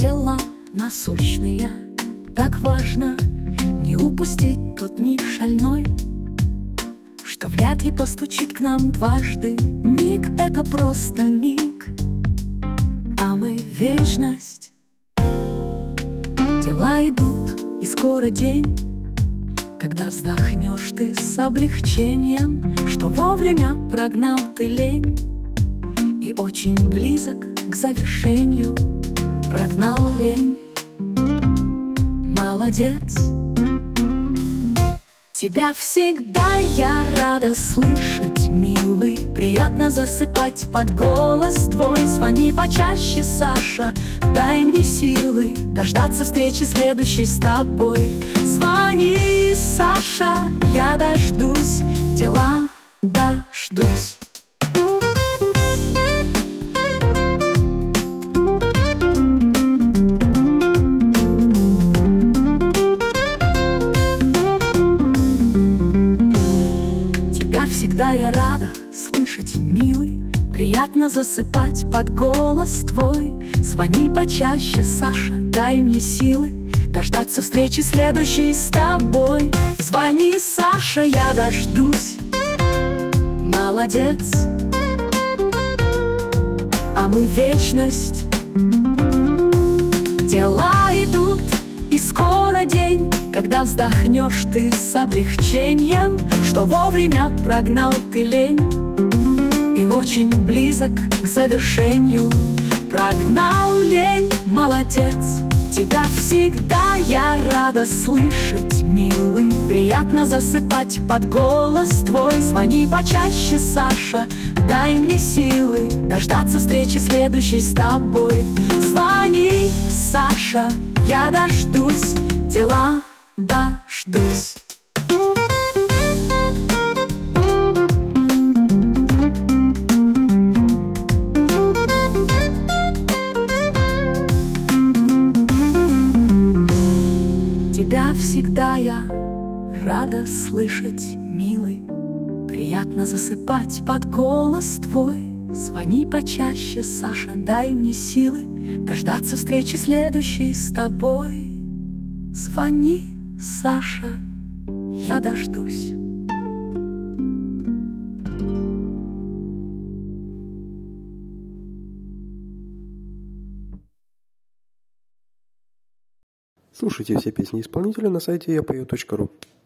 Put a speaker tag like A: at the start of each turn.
A: дела насущные. Так важно не упустить тот миг шальной, что вряд ли постучит к нам дважды. Миг — это просто миг, а мы — вечность. Дела идут, и скоро день, когда вздохнешь ты с облегчением, что вовремя прогнал ты лень и очень близок к завершению. Прогнал лень. Молодец. Тебя всегда я рада слышать, милый. Приятно засыпать под голос твой. Звони почаще, Саша, дай мне силы дождаться встречи следующей с тобой. Звони, Саша, я дождусь, дела дождусь. Всегда я рада слышать, милый. Приятно засыпать под голос твой. Звони почаще, Саша, дай мне силы дождаться встречи следующей с тобой. Звони, Саша, я дождусь. Молодец. А мы — вечность. Дела идут, и скоро день, когда вздохнешь ты с облегчением, что вовремя прогнал ты лень и очень близок к завершению. Прогнал лень, молодец. Тебя всегда я рада слышать, милый. Приятно засыпать под голос твой. Звони почаще, Саша, дай мне силы дождаться встречи следующей с тобой. Звони, Саша, я дождусь, дела дождусь. Тебя всегда я рада слышать, милый. Приятно засыпать под голос твой. Звони почаще, Саша, дай мне силы дождаться встречи следующей с тобой. Звони, Саша, я дождусь.
B: Слушайте все песни исполнителя на сайте yapою.ru.